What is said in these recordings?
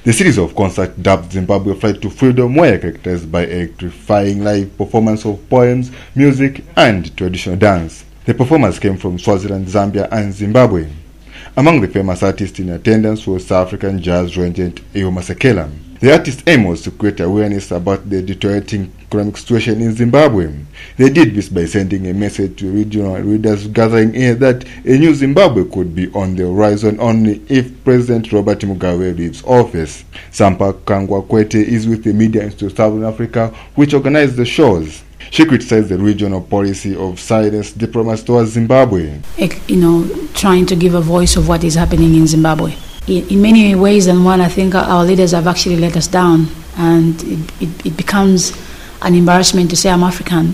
The series of concerts dubbed Zimbabwe Flight to Freedom were characterized by electrifying live performance of poems, music, and traditional dance. The performers came from Swaziland, Zambia, and Zimbabwe. Among the famous artists in attendance was South African jazz regent Iyo Masekela. The artist's aim was to create awareness about the deteriorating economic situation in Zimbabwe. They did this by sending a message to regional leaders gathering here that a new Zimbabwe could be on the horizon only if President Robert Mugabe leaves office. Sampa Kangwa Kwete is with the Media Institute of Southern Africa, which organized the shows. She criticized the regional policy of silence diplomacy towards Zimbabwe. Trying to give a voice of what is happening in Zimbabwe. In many ways, and one, I think our leaders have actually let us down, and it becomes an embarrassment to say I'm African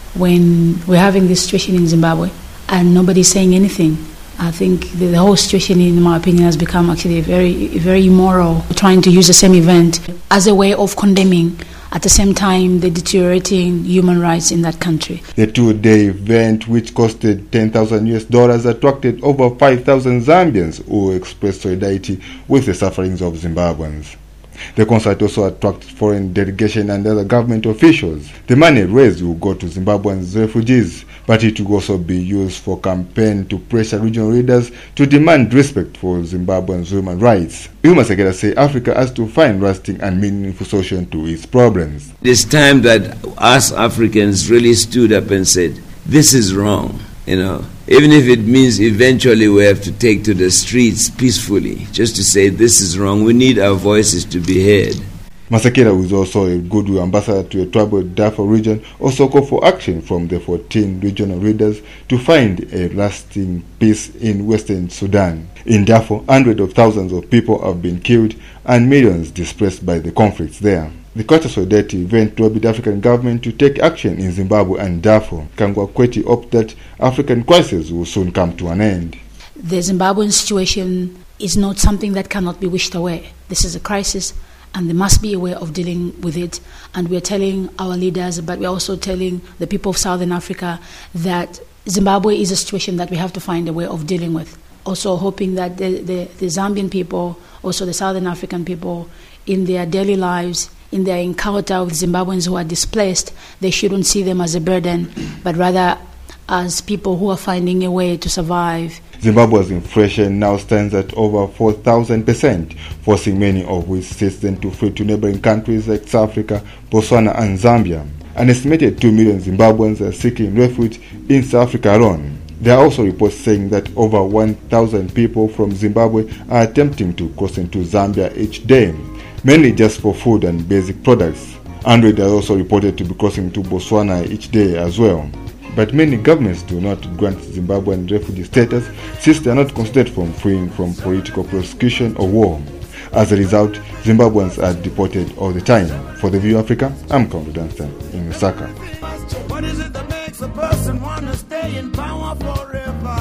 when we're having this situation in Zimbabwe and nobody's saying anything. I think the whole situation, in my opinion, has become actually very immoral, trying to use the same event as a way of condemning at the same time the deteriorating human rights in that country. The two-day event, which costed $10,000 attracted over 5,000 Zambians who expressed solidarity with the sufferings of Zimbabweans. The concert also attracted foreign delegation and other government officials. The money raised will go to Zimbabweans refugees, but it will also be used for campaign to pressure regional leaders to demand respect for Zimbabweans' human rights. Iyo Masekela say Africa has to find lasting and meaningful solution to its problems. It's time that us Africans really stood up and said, this is wrong, Even if it means eventually we have to take to the streets peacefully, just to say this is wrong, we need our voices to be heard. Masekela, who is also a goodwill ambassador to a tribal Darfur region, also called for action from the 14 regional leaders to find a lasting peace in Western Sudan. In Darfur, hundreds of thousands of people have been killed and millions displaced by the conflicts there. The Culture Solidarity event lobbied the African government to take action in Zimbabwe and Darfur. Kangwa Kwete hoped that African crisis will soon come to an end. The Zimbabwean situation is not something that cannot be wished away. This is a crisis, and there must be a way of dealing with it. And we're telling our leaders, but we're also telling the people of Southern Africa that Zimbabwe is a situation that we have to find a way of dealing with. Also hoping that the Zambian people, also the Southern African people, in their daily lives, in their encounter with Zimbabweans who are displaced, they shouldn't see them as a burden, but rather as people who are finding a way to survive. Zimbabwe's inflation now stands at over 4,000%, forcing many of its citizens to flee to neighboring countries like South Africa, Botswana, and Zambia. An estimated 2 million Zimbabweans are seeking refuge in South Africa alone. There are also reports saying that over 1,000 people from Zimbabwe are attempting to cross into Zambia each day, mainly just for food and basic products. Hundreds are also reported to be crossing to Botswana each day as well. But many governments do not grant Zimbabwean refugee status since they are not considered from fleeing from political persecution or war. As a result, Zimbabweans are deported all the time. For The View Africa, I'm Conrad Dunstan in Lusaka. What is it that makes a person want to stay in power forever?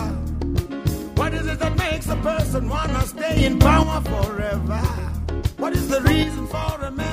What is it that makes a person want to stay in power forever? What is the reason for a man?